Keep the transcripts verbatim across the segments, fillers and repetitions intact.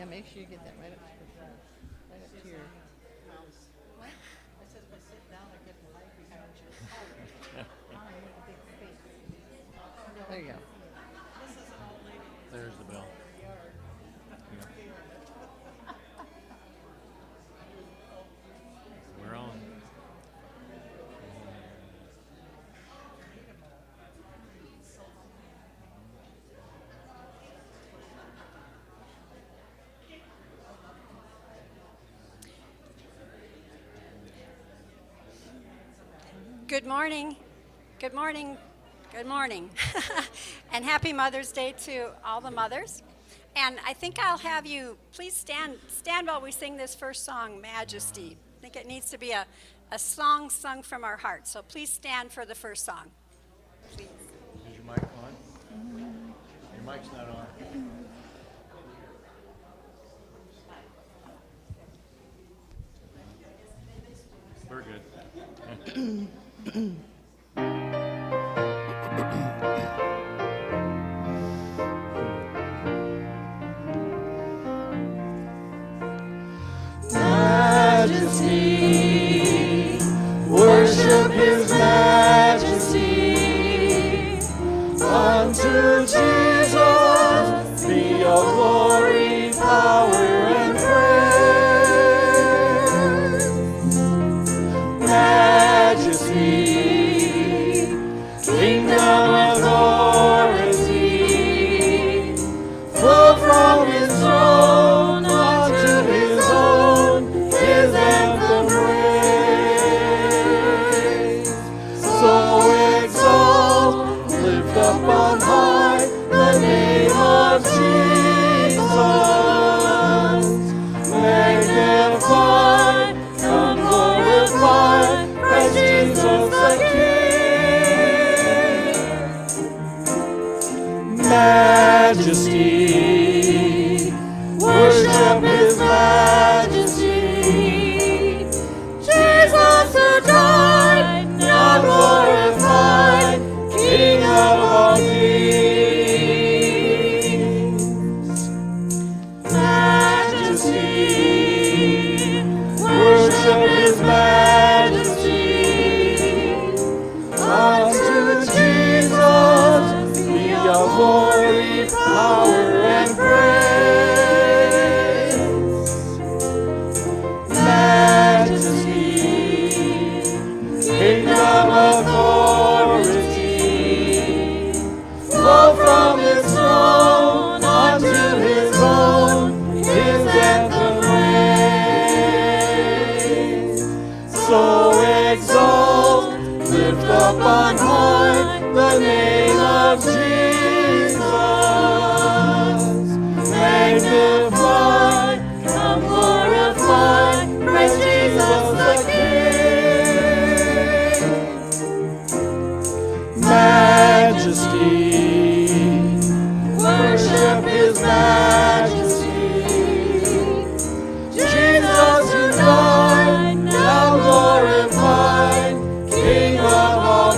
Yeah, make sure you get that right up to the front, right up to your mouth. What? I said if I sit down, I get the mic behind you. Oh, I make a big face. There you go. There's the bell. We're on. Good morning. Good morning. Good morning. And happy Mother's Day to all the mothers. And I think I'll have you please stand stand while we sing this first song, Majesty. I think it needs to be a, a song sung from our heart. So please stand for the first song. Please. Is your mic on? Your mic's not on. We're good. Majesty, worship His majesty. Unto Jesus be all glory, power, and praise. Majesty, kingdom, authority, flow from His throne unto His own, His anthem praise. So exalt, lift up on high the name of Jesus. Magnify, come glorify, Christ Jesus the King. Majesty, worship His majesty. Jesus who died, now glorified, King of all kings. Majesty, worship His majesty. Unto Jesus be all glory, power, and praise. Majesty, kingdom, authority, flow from His throne unto His own, His anthem praise. So exalt, lift up on high the name of Jesus. Magnify, come glorify, Christ Jesus the King. Majesty, worship His majesty. Jesus who died, now glorified, King of all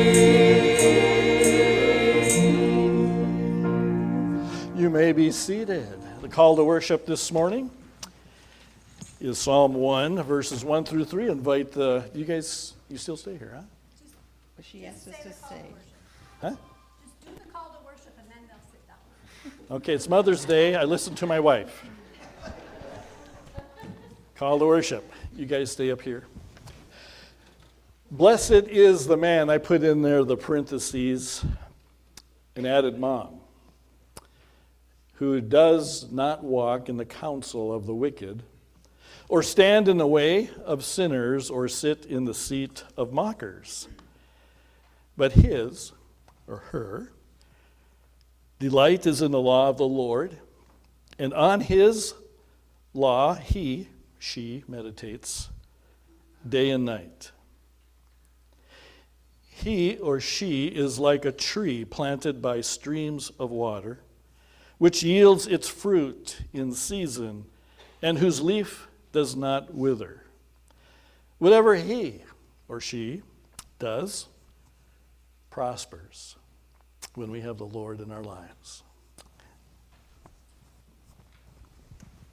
kings. You may be seated. The call to worship this morning is Psalm one, verses one through three. Invite the, you guys, you still stay here, huh? What she asked us to say. Huh? Just do the call to worship and then they'll sit down. Okay, it's Mother's Day. I listened to my wife. Call to worship. You guys stay up here. Blessed is the man, I put in there the parentheses and added mom, who does not walk in the counsel of the wicked, or stand in the way of sinners, or sit in the seat of mockers. But his, or her, delight is in the law of the Lord, and on his law he, she, meditates day and night. He or she is like a tree planted by streams of water, which yields its fruit in season, and whose leaf does not wither. Whatever he or she does prospers when we have the Lord in our lives.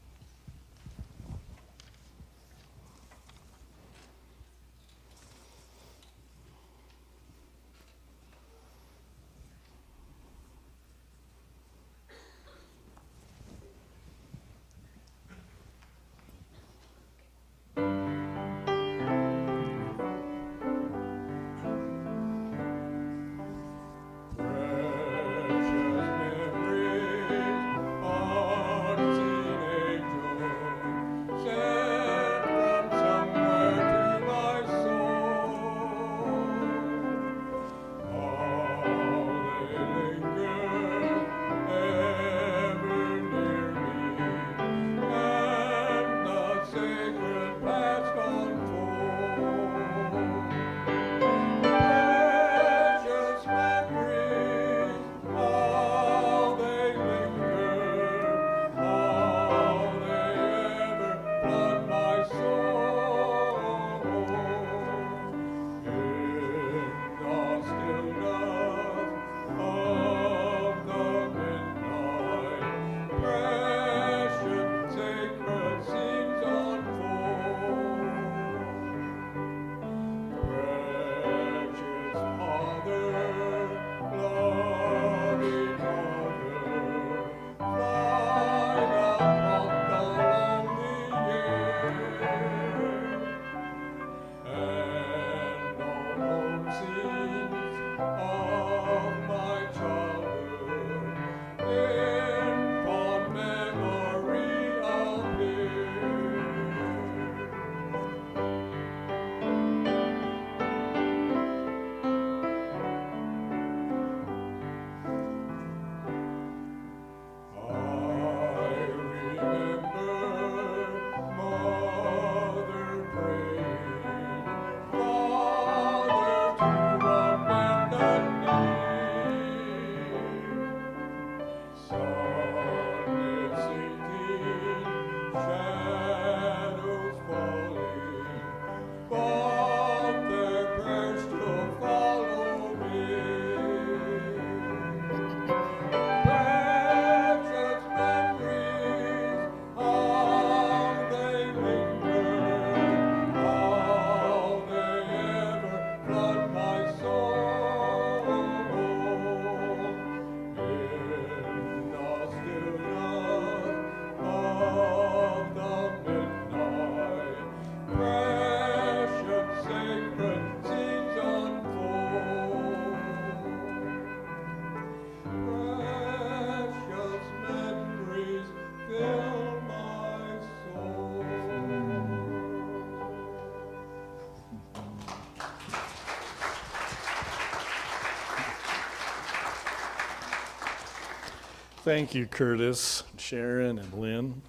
Thank you, Curtis, Sharon, and Lynn.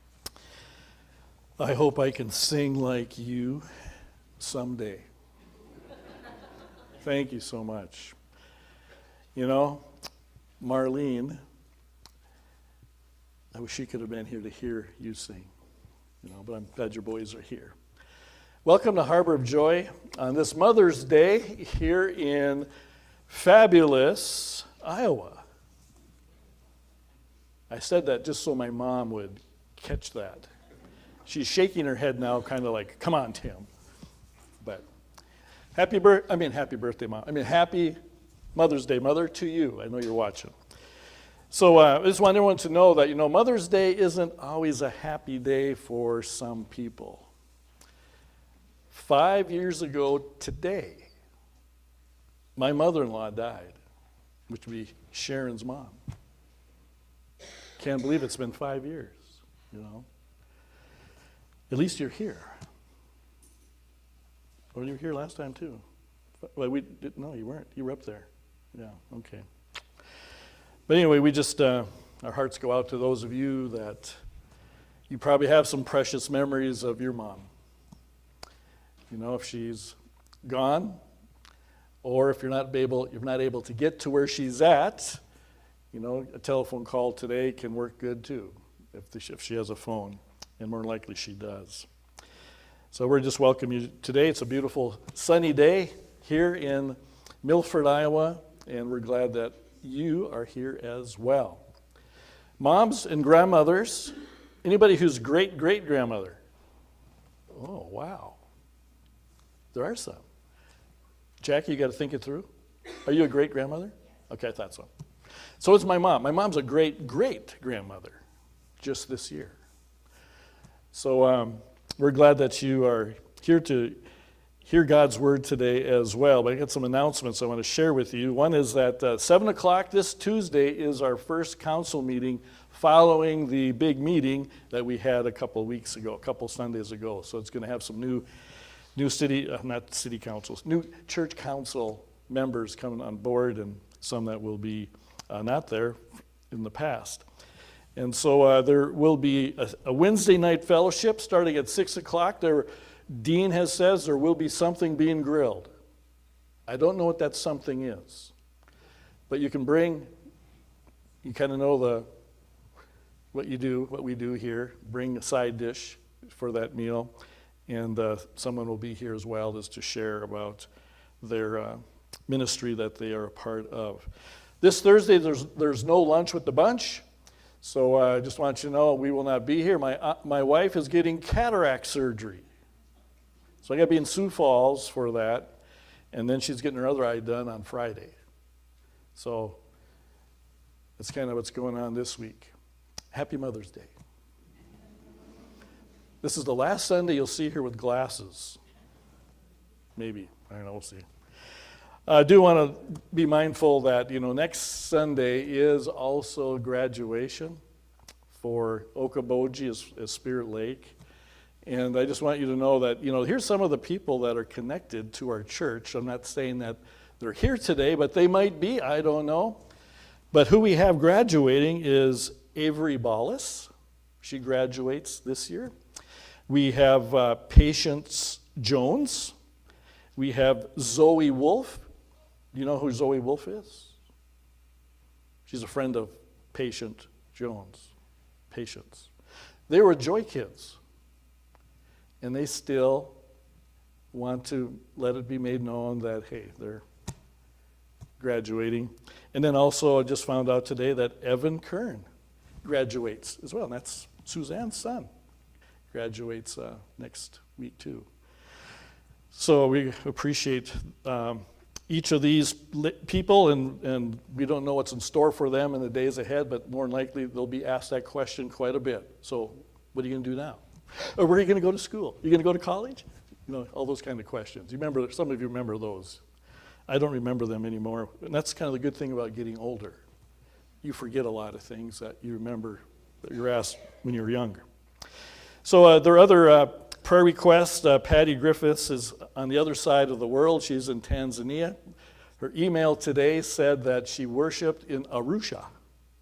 I hope I can sing like you someday. Thank you so much. You know, Marlene, I wish she could have been here to hear you sing, you know, but I'm glad your boys are here. Welcome to Harbor of Joy on this Mother's Day here in fabulous Iowa. I said that just so my mom would catch that. She's shaking her head now, kind of like, come on, Tim. But happy birth, I mean, happy birthday, Mom. I mean, happy Mother's Day, Mother, to you. I know you're watching. So uh, I just want everyone to know that, you know, Mother's Day isn't always a happy day for some people. Five years ago today, my mother-in-law died, which would be Sharon's mom. Can't believe it's been five years, you know. At least you're here. Or you were here last time too. Well, we didn't, no, you weren't. You were up there. Yeah, okay. But anyway, we just, uh, our hearts go out to those of you that you probably have some precious memories of your mom. You know, if she's gone, or if you're not able, you're not able to get to where she's at, you know, a telephone call today can work good too, if, the, if she has a phone, and more likely she does. So we're just welcoming you today. It's a beautiful sunny day here in Milford, Iowa, and we're glad that you are here as well. Moms and grandmothers, anybody who's great-great-grandmother? Oh, wow. There are some. Jackie, you got to think it through. Are you a great-grandmother? Okay, I thought so. So is my mom. My mom's a great-great-grandmother just this year. So um, we're glad that you are here to hear God's word today as well. But I got some announcements I want to share with you. One is that uh, seven o'clock this Tuesday is our first council meeting following the big meeting that we had a couple of weeks ago, a couple Sundays ago. So it's going to have some new new city, uh, not city councils, new church council members coming on board, and some that will be uh, not there in the past. And so uh, there will be a, a Wednesday night fellowship starting at six o'clock. There, Dean has says there will be something being grilled. I don't know what that something is, but you can bring, you kind of know the what you do, what we do here, bring a side dish for that meal, and uh, someone will be here as well just to share about their uh, ministry that they are a part of. This Thursday, there's there's no lunch with the bunch. So uh, I just want you to know we will not be here. My uh, my wife is getting cataract surgery. So I got to be in Sioux Falls for that. And then she's getting her other eye done on Friday. So that's kind of what's going on this week. Happy Mother's Day. This is the last Sunday you'll see her with glasses. Maybe. I don't know. We'll see. I do want to be mindful that, you know, next Sunday is also graduation for Okoboji as, as Spirit Lake. And I just want you to know that, you know, here's some of the people that are connected to our church. I'm not saying that they're here today, but they might be. I don't know. But who we have graduating is Avery Ballas. She graduates this year. We have uh, Patience Jones. We have Zoe Wolf. Do you know who Zoe Wolf is? She's a friend of Patient Jones. Patience. They were Joy Kids. And they still want to let it be made known that, hey, they're graduating. And then also I just found out today that Evan Kern graduates as well. And that's Suzanne's son. Graduates uh, next week too. So we appreciate um, each of these people, and, and we don't know what's in store for them in the days ahead, but more than likely they'll be asked that question quite a bit. So what are you going to do now? Or where are you going to go to school? Are you going to go to college? You know, all those kind of questions. You remember, some of you remember those. I don't remember them anymore. And that's kind of the good thing about getting older. You forget a lot of things that you remember that you were asked when you were younger. So uh, there are other uh, prayer requests. Uh, Patty Griffiths is on the other side of the world. She's in Tanzania. Her email today said that she worshiped in Arusha.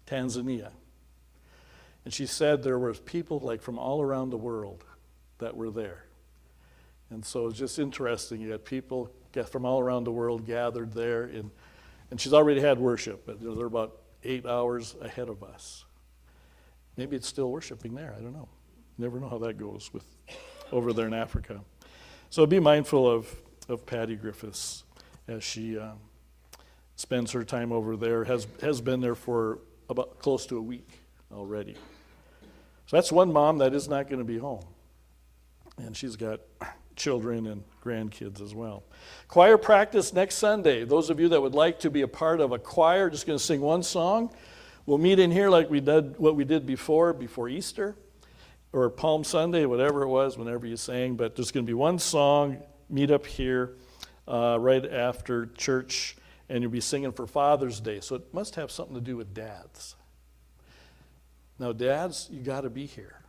Tanzania. And she said there were people like from all around the world that were there. And so it's just interesting. You had people get from all around the world gathered there. And, and she's already had worship, but they're about eight hours ahead of us. Maybe it's still worshiping there. I don't know. You never know how that goes with over there in Africa. So be mindful of, of Patty Griffiths as she um, spends her time over there, has, has been there for about close to a week already. So that's one mom that is not going to be home. And she's got children and grandkids as well. Choir practice next Sunday. Those of you that would like to be a part of a choir, just going to sing one song. We'll meet in here like we did what we did before, before Easter, or Palm Sunday, whatever it was, whenever you sang. But there's going to be one song, meet up here uh, right after church, and you'll be singing for Father's Day. So it must have something to do with dads. Now, dads, you got to be here.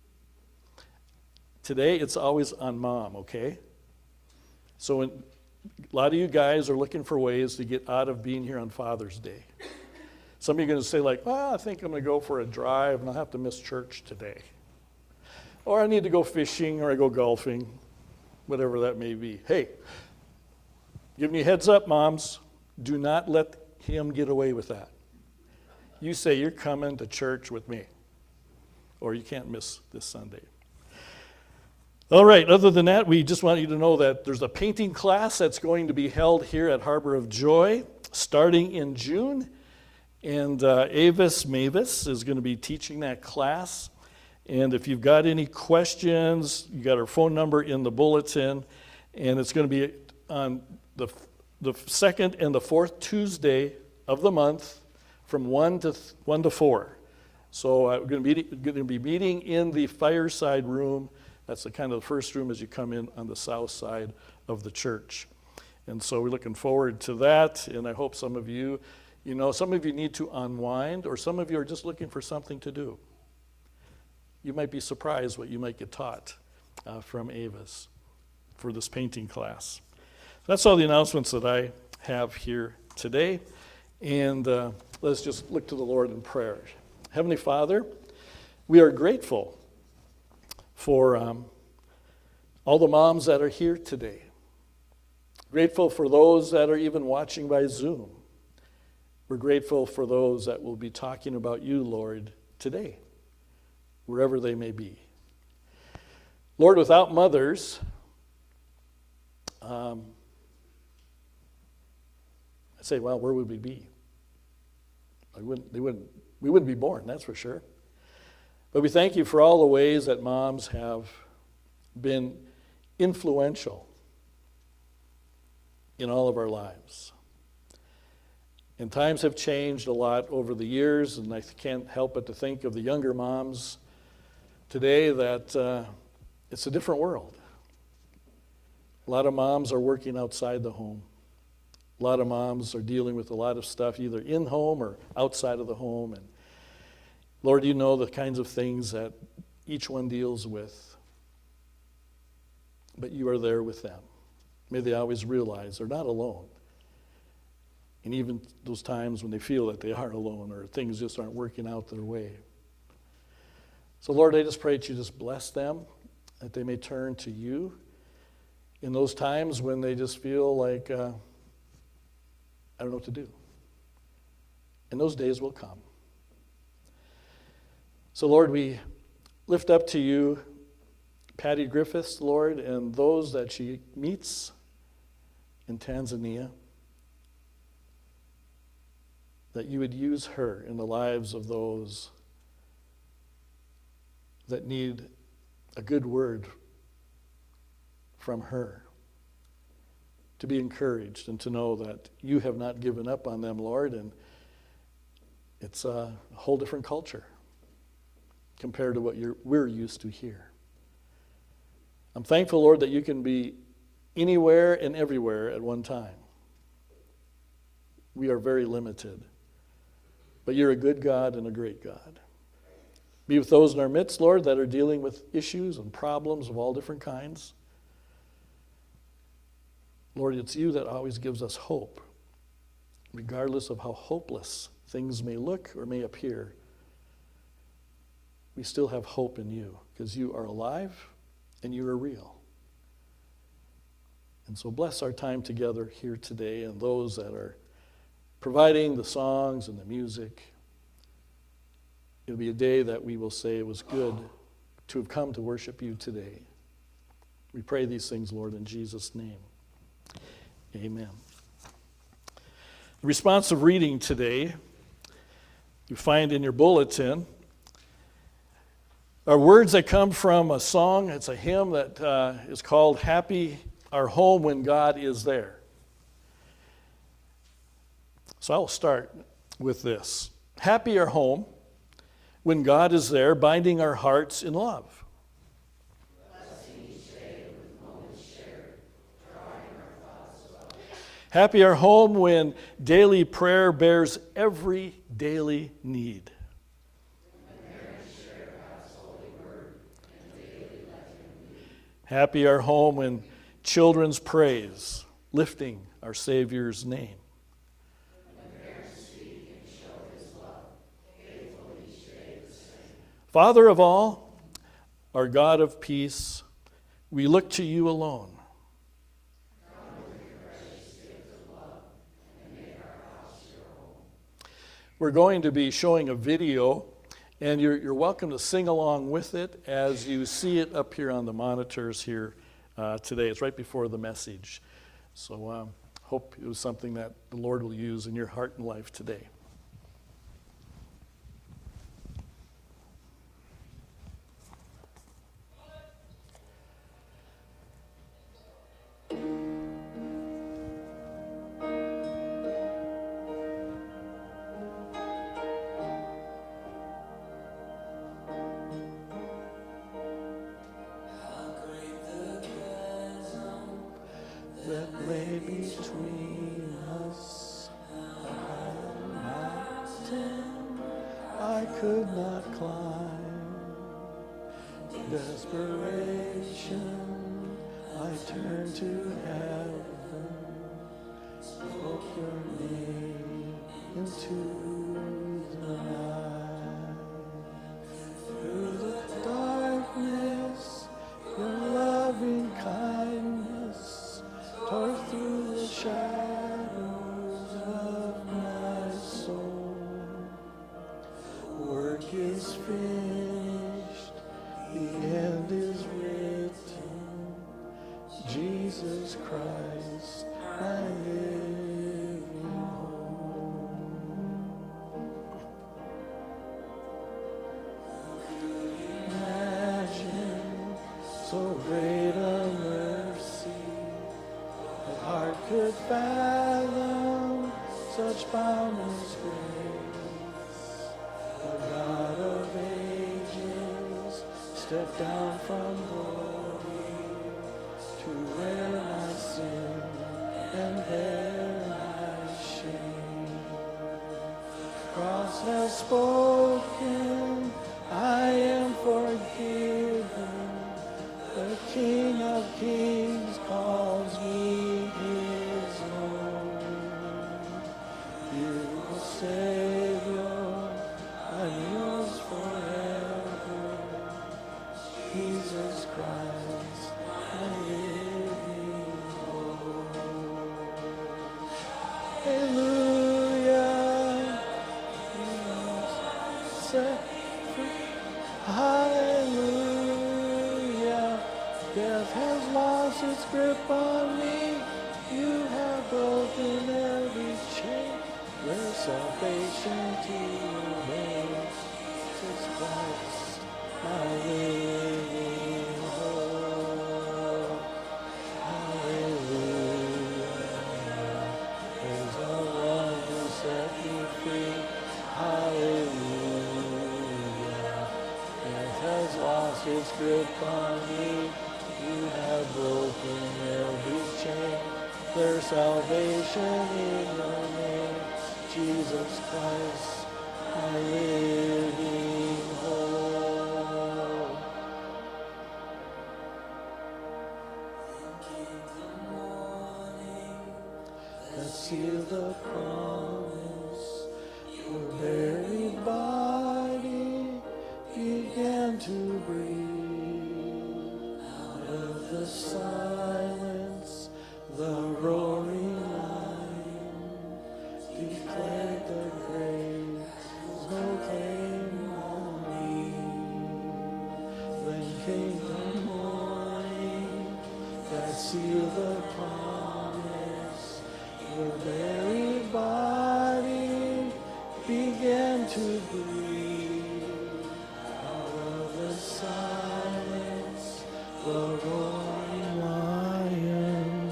Today, it's always on mom, okay? So when, a lot of you guys are looking for ways to get out of being here on Father's Day. Some of you are going to say like, well, I think I'm going to go for a drive and I'll have to miss church today. Or I need to go fishing or I go golfing, whatever that may be. Hey, giving you a heads up, moms, do not let him get away with that. You say you're coming to church with me, or you can't miss this Sunday. All right, other than that, we just want you to know that there's a painting class that's going to be held here at Harbor of Joy starting in June. And uh, Avis Mavis is going to be teaching that class. And if you've got any questions, you got her phone number in the bulletin. And it's going to be on the, the second and the fourth Tuesday of the month from one to, th- one to four. So uh, we're going to, be, going to be meeting in the fireside room. That's the kind of the first room as you come in on the south side of the church. And so we're looking forward to that, and I hope some of you, you know, some of you need to unwind, or some of you are just looking for something to do. You might be surprised what you might get taught uh, from Avis for this painting class. That's all the announcements that I have here today, and uh, let's just look to the Lord in prayer. Heavenly Father, we are grateful for um, all the moms that are here today. Grateful for those that are even watching by Zoom. We're grateful for those that will be talking about you, Lord, today, wherever they may be. Lord, without mothers, um, I say, well, where would we be? I wouldn't, they wouldn't, we wouldn't be born, that's for sure. But we thank you for all the ways that moms have been influential in all of our lives. And times have changed a lot over the years, and I can't help but to think of the younger moms today that uh, it's a different world. A lot of moms are working outside the home. A lot of moms are dealing with a lot of stuff either in home or outside of the home. And Lord, you know the kinds of things that each one deals with, but you are there with them. May they always realize they're not alone. And even those times when they feel that they are alone or things just aren't working out their way. So Lord, I just pray that you just bless them, that they may turn to you in those times when they just feel like, uh, I don't know what to do. And those days will come. So, Lord, we lift up to you Patty Griffiths, Lord, and those that she meets in Tanzania, that you would use her in the lives of those that need a good word from her, to be encouraged and to know that you have not given up on them, Lord, and it's a whole different culture compared to what you're, we're used to here. I'm thankful, Lord, that you can be anywhere and everywhere at one time. We are very limited, but you're a good God and a great God. Be with those in our midst, Lord, that are dealing with issues and problems of all different kinds. Lord, it's you that always gives us hope, regardless of how hopeless things may look or may appear, we still have hope in you because you are alive and you are real. And so bless our time together here today and those that are providing the songs and the music. It'll be a day that we will say it was good to have come to worship you today. We pray these things, Lord, in Jesus' name. Amen. The responsive reading today, you find in your bulletin, are words that come from a song. It's a hymn that uh, is called Happy Our Home When God Is There. So I will start with this. Happy our home when God is there, binding our hearts in love. Happy our home when daily prayer bears every daily need. Happy our home when children's praise, lifting our Savior's name. Father of all, our God of peace, we look to you alone. We're going to be showing a video, and you're, you're welcome to sing along with it as you see it up here on the monitors here uh, today. It's right before the message. So um, hope it was something that the Lord will use in your heart and life today. That lay between us, a mountain I could not climb. Desperation, I turned to heaven, spoke your name into the night. Through the darkness, your loving kindness tore through the shadows of my soul. Work is finished, the end is written. Jesus Christ, my living hope. Imagine so great a mercy, a heart could fathom such boundless grace. The God of ages stepped down from glory to wear my sin and bear my shame. Cross has spoken, I am forgiven. The King of Kings calls me his own. Beautiful Savior, I'm yours forever. Jesus Christ, my living hope. Hallelujah. Set free. Hallelujah. Death has lost its grip on me. You have broken every chain. There's salvation to your name. Jesus Christ, my living hope. Hallelujah. There's a one who set me free. Hallelujah. Death has lost its grip on me. You have broken every chain. There's salvation in your name. Jesus Christ, my living hope. Let's seal the promise. Your the silence, the roaring lion declared the grave no claim on me. Then came the morning that sealed the promise. The very body began to breathe. Out of the silence, the roaring lion.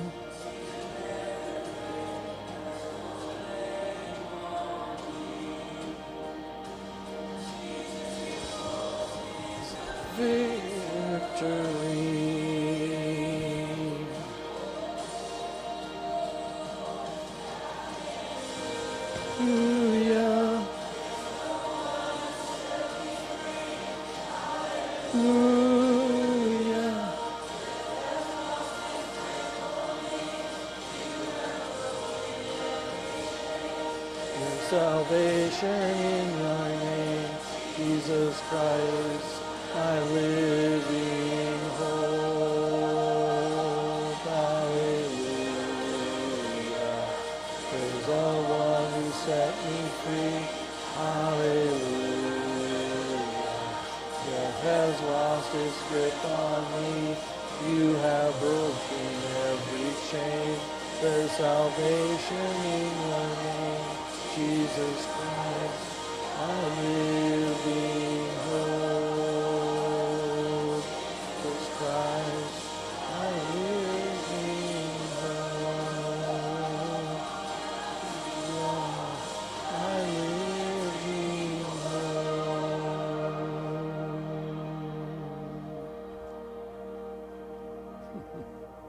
Victory. Hallelujah. Hallelujah. There's salvation in your name, Jesus Christ, my living hope. Hallelujah. Praise the one who set me free. Hallelujah. Death has lost its grip on me. You have broken every chain. There's salvation in your name, Jesus Christ, my living hope. Jesus Christ, my living hope. Yeah, my living hope.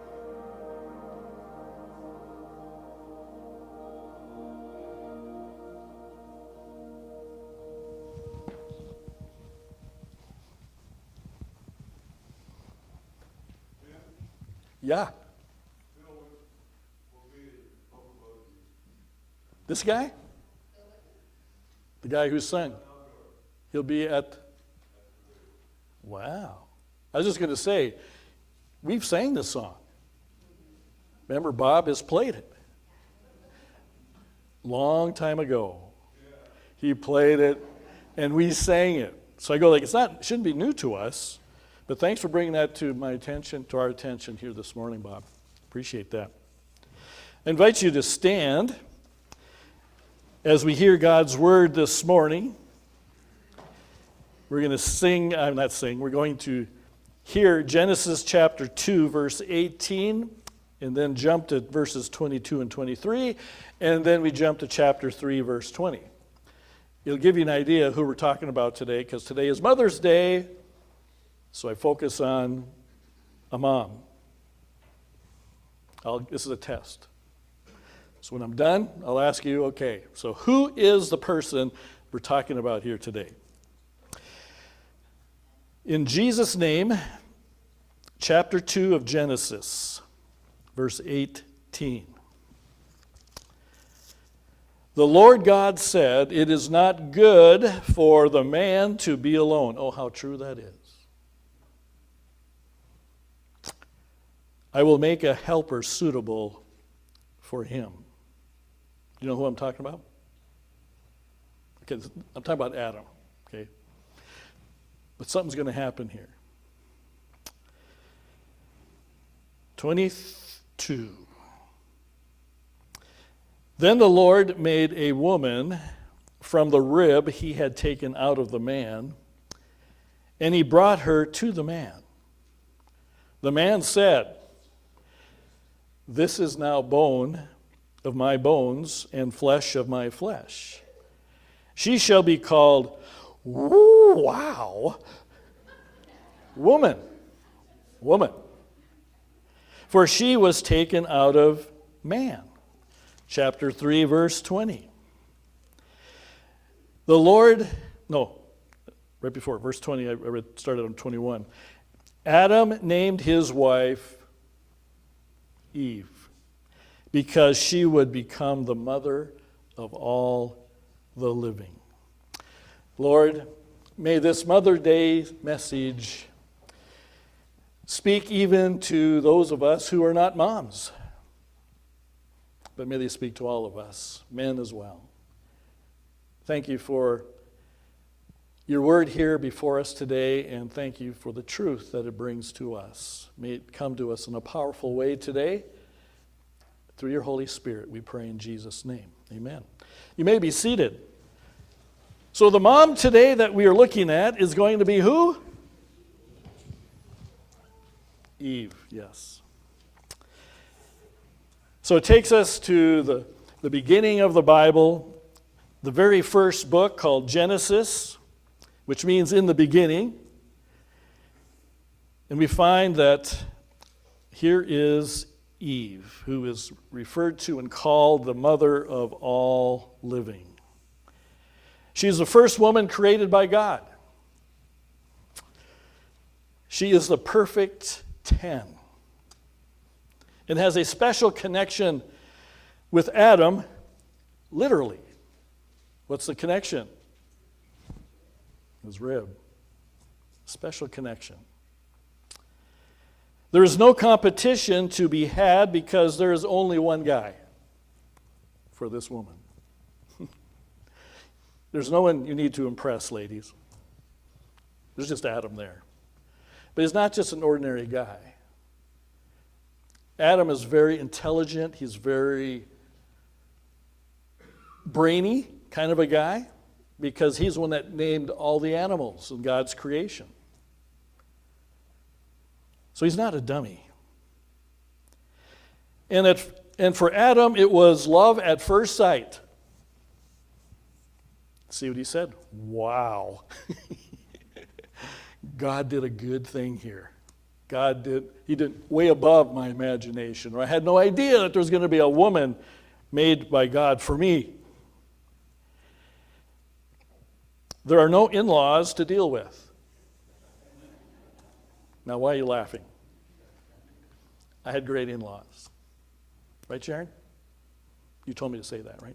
Yeah. This guy? The guy who sang. He'll be at. Wow. I was just going to say, we've sang this song. Remember, Bob has played it. Long time ago. He played it, and we sang it. So I go like, it's not, it shouldn't be new to us. But thanks for bringing that to my attention, to our attention here this morning, Bob. Appreciate that. I invite you to stand as we hear God's word this morning. We're going to sing, I'm not sing, we're going to hear Genesis chapter two, verse eighteen, and then jump to verses twenty-two and twenty-three, and then we jump to chapter three, verse twenty. It'll give you an idea who we're talking about today, because today is Mother's Day. So I focus on a mom. I'll, this is a test. So when I'm done, I'll ask you, okay, so who is the person we're talking about here today? In Jesus' name, chapter two of Genesis, verse eighteen. The Lord God said, "It is not good for the man to be alone." Oh, how true that is. I will make a helper suitable for him. You know who I'm talking about? Okay, I'm talking about Adam, okay? But something's going to happen here. twenty-two. Then the Lord made a woman from the rib he had taken out of the man, and he brought her to the man. The man said, "This is now bone of my bones and flesh of my flesh. She shall be called, ooh, wow, woman, woman. For she was taken out of man." Chapter three, verse twenty. The Lord, no, right before, verse twenty, I read, started on twenty-one. Adam named his wife Eve, because she would become the mother of all the living. Lord, may this Mother's Day message speak even to those of us who are not moms. But may they speak to all of us, men as well. Thank you for your word here before us today, and thank you for the truth that it brings to us. May it come to us in a powerful way today. Through your Holy Spirit, we pray in Jesus' name. Amen. You may be seated. So the mom today that we are looking at is going to be who? Eve, yes. So it takes us to the, the beginning of the Bible, the very first book called Genesis, which means in the beginning. And we find that here is Eve, who is referred to and called the mother of all living. She is the first woman created by God. She is the perfect ten. And has a special connection with Adam, literally. What's the connection? His rib. Special connection. There is no competition to be had because there is only one guy for this woman. There's no one you need to impress, ladies. There's just Adam there. But he's not just an ordinary guy. Adam is very intelligent. He's very brainy kind of a guy because he's the one that named all the animals in God's creation. So he's not a dummy. And, it, and for Adam, it was love at first sight. See what he said? Wow. God did a good thing here. God did, he did way above my imagination. Or I had no idea that there was going to be a woman made by God for me. There are no in-laws to deal with. Now, why are you laughing? I had great in-laws. Right, Sharon? You told me to say that, right?